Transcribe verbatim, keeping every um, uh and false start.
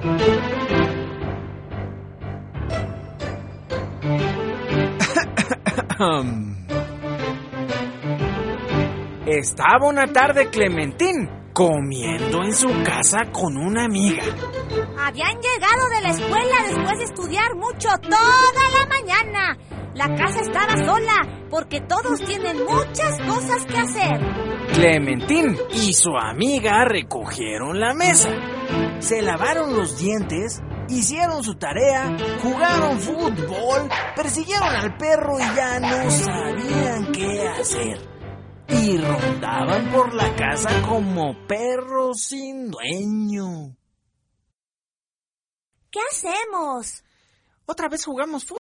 Estaba una tarde Clementín comiendo en su casa con una amiga. Habían llegado de la escuela después de estudiar mucho toda la mañana. La casa estaba sola porque todos tienen muchas cosas que hacer. Clementín y su amiga recogieron la mesa, se lavaron los dientes, hicieron su tarea, jugaron fútbol, persiguieron al perro y ya no sabían qué hacer. Y rondaban por la casa como perros sin dueño. ¿Qué hacemos? Otra vez jugamos fútbol.